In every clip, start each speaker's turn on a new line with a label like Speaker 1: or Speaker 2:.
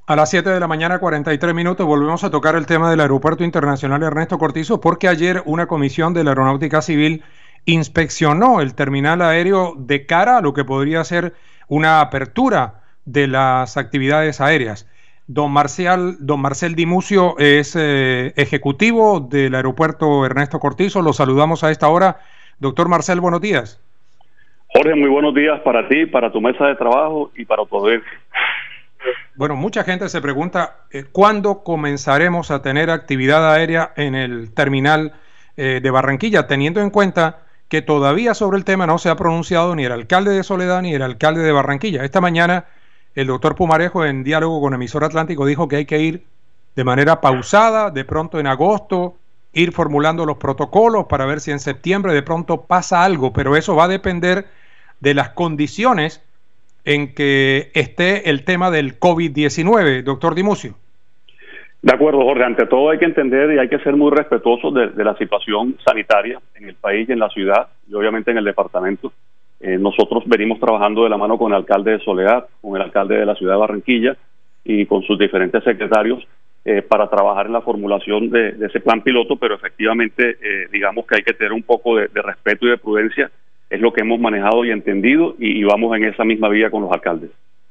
Speaker 1: A las 7 de la mañana, 43 minutos, volvemos a tocar el tema del Aeropuerto Internacional Ernesto Cortizo, porque ayer una comisión de la Aeronáutica Civil inspeccionó el terminal aéreo de cara a lo que podría ser una apertura de las actividades aéreas. Don Marcel Dimucio es ejecutivo del Aeropuerto Ernesto Cortizo. Lo saludamos a esta hora. Doctor Marcel, buenos días.
Speaker 2: Jorge, muy buenos días para ti, para tu mesa de trabajo y para tu audiencia.
Speaker 1: Bueno, mucha gente se pregunta ¿cuándo comenzaremos a tener actividad aérea en el terminal de Barranquilla? Teniendo en cuenta que todavía sobre el tema no se ha pronunciado ni el alcalde de Soledad ni el alcalde de Barranquilla. Esta mañana el doctor Pumarejo, en diálogo con Emisor Atlántico, dijo que hay que ir de manera pausada, de pronto en agosto, ir formulando los protocolos para ver si en septiembre de pronto pasa algo, pero eso va a depender de las condiciones en que esté el tema del COVID-19, doctor Dimucio.
Speaker 2: De acuerdo, Jorge. Ante todo hay que entender y hay que ser muy respetuosos de la situación sanitaria en el país y en la ciudad y obviamente en el departamento. Nosotros venimos trabajando de la mano con el alcalde de Soledad, con el alcalde de la ciudad de Barranquilla y con sus diferentes secretarios para trabajar en la formulación de ese plan piloto, pero efectivamente digamos que hay que tener un poco de respeto y de prudencia. Es lo que hemos manejado y entendido y vamos en esa misma vía con los alcaldes.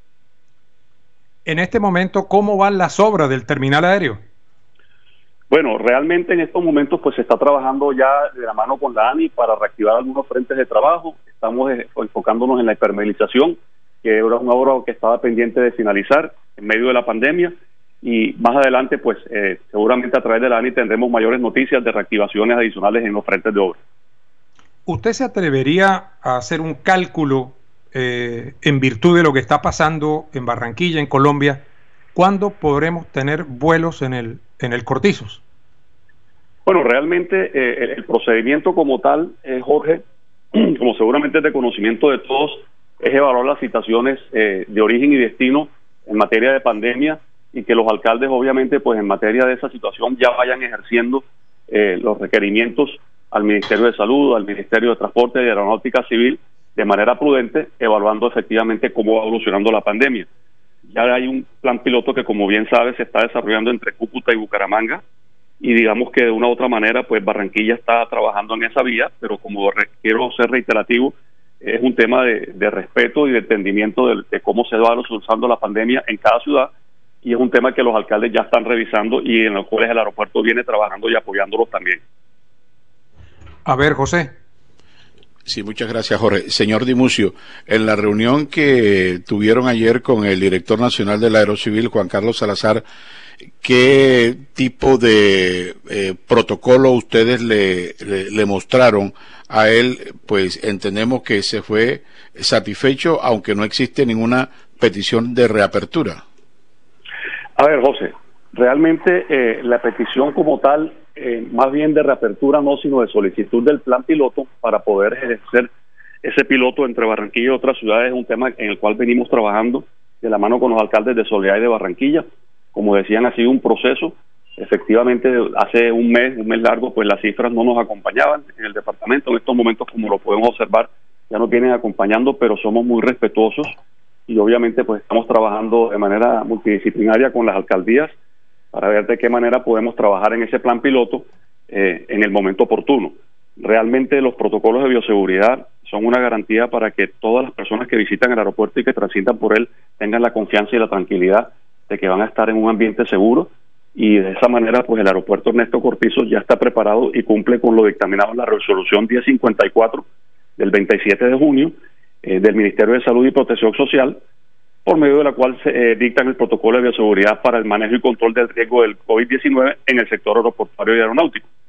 Speaker 1: En este momento, ¿cómo van las obras del terminal aéreo?
Speaker 2: Bueno, realmente en estos momentos pues se está trabajando ya de la mano con la ANI para reactivar algunos frentes de trabajo. Estamos enfocándonos en la hipermedialización, que era una obra que estaba pendiente de finalizar en medio de la pandemia, y más adelante pues seguramente a través de la ANI tendremos mayores noticias de reactivaciones adicionales en los frentes de obra.
Speaker 1: ¿Usted se atrevería a hacer un cálculo en virtud de lo que está pasando en Barranquilla, en Colombia? ¿Cuándo podremos tener vuelos en el Cortizos?
Speaker 2: Bueno, realmente el procedimiento como tal, Jorge, como seguramente es de conocimiento de todos, es evaluar las situaciones de origen y destino en materia de pandemia y que los alcaldes obviamente pues en materia de esa situación ya vayan ejerciendo los requerimientos al Ministerio de Salud, al Ministerio de Transporte y Aeronáutica Civil de manera prudente, evaluando efectivamente cómo va evolucionando la pandemia. Ya hay un plan piloto que, como bien sabes, se está desarrollando entre Cúcuta y Bucaramanga, y digamos que de una u otra manera, pues Barranquilla está trabajando en esa vía, pero como quiero ser reiterativo, es un tema de respeto y de entendimiento de cómo se va usando la pandemia en cada ciudad, y es un tema que los alcaldes ya están revisando y en los cuales el aeropuerto viene trabajando y apoyándolos también.
Speaker 1: A ver, José.
Speaker 3: Sí, muchas gracias, Jorge. Señor Dimucio, en la reunión que tuvieron ayer con el director nacional del Aerocivil, Juan Carlos Salazar, ¿qué tipo de protocolo ustedes le mostraron a él? Pues entendemos que se fue satisfecho, aunque no existe ninguna petición de reapertura.
Speaker 2: A ver, José, realmente la petición como tal, más bien de reapertura no, sino de solicitud del plan piloto para poder ejercer ese piloto entre Barranquilla y otras ciudades, es un tema en el cual venimos trabajando de la mano con los alcaldes de Soledad y de Barranquilla. Como decían, ha sido un proceso. Efectivamente, hace un mes largo, pues las cifras no nos acompañaban en el departamento. En estos momentos, como lo podemos observar, ya nos vienen acompañando, pero somos muy respetuosos y obviamente pues estamos trabajando de manera multidisciplinaria con las alcaldías para ver de qué manera podemos trabajar en ese plan piloto en el momento oportuno. Realmente los protocolos de bioseguridad son una garantía para que todas las personas que visitan el aeropuerto y que transitan por él tengan la confianza y la tranquilidad de que van a estar en un ambiente seguro, y de esa manera pues el aeropuerto Ernesto Cortizo ya está preparado y cumple con lo dictaminado en la resolución 1054 del 27 de junio del Ministerio de Salud y Protección Social, por medio de la cual se dictan el protocolo de bioseguridad para el manejo y control del riesgo del COVID-19 en el sector aeroportuario y aeronáutico.